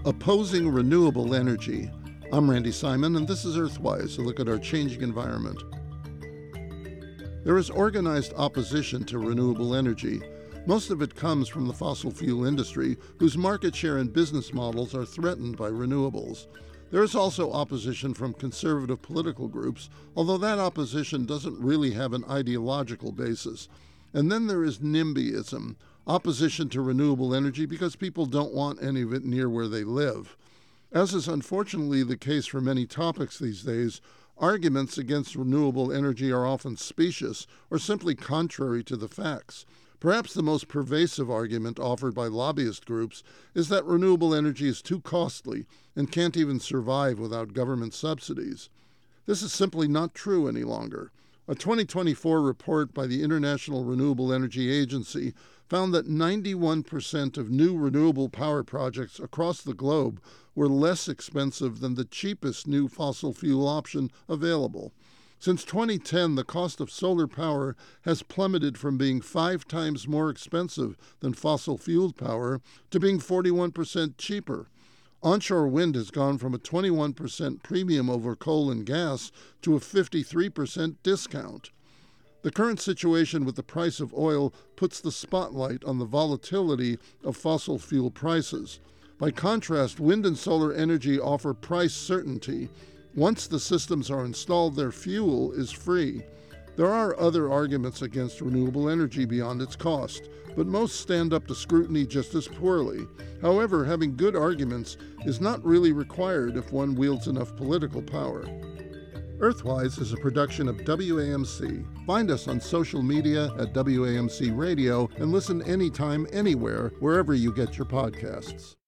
Opposing renewable energy. I'm Randy Simon, and this is Earthwise, a look at our changing environment. There is organized opposition to renewable energy. Most of it comes from the fossil fuel industry, whose market share and business models are threatened by renewables. There is also opposition from conservative political groups, although that opposition doesn't really have an ideological basis. And then there is NIMBYism, opposition to renewable energy because people don't want any of it near where they live. As is unfortunately the case for many topics these days, arguments against renewable energy are often specious or simply contrary to the facts. Perhaps the most pervasive argument offered by lobbyist groups is that renewable energy is too costly and can't even survive without government subsidies. This is simply not true any longer. A 2024 report by the International Renewable Energy Agency found that 91% of new renewable power projects across the globe were less expensive than the cheapest new fossil fuel option available. Since 2010, the cost of solar power has plummeted from being 5 times more expensive than fossil fuel power to being 41% cheaper. Onshore wind has gone from a 21% premium over coal and gas to a 53% discount. The current situation with the price of oil puts the spotlight on the volatility of fossil fuel prices. By contrast, wind and solar energy offer price certainty. Once the systems are installed, their fuel is free. There are other arguments against renewable energy beyond its cost, but most stand up to scrutiny just as poorly. However, having good arguments is not really required if one wields enough political power. Earthwise is a production of WAMC. Find us on social media at WAMC Radio and listen anytime, anywhere, wherever you get your podcasts.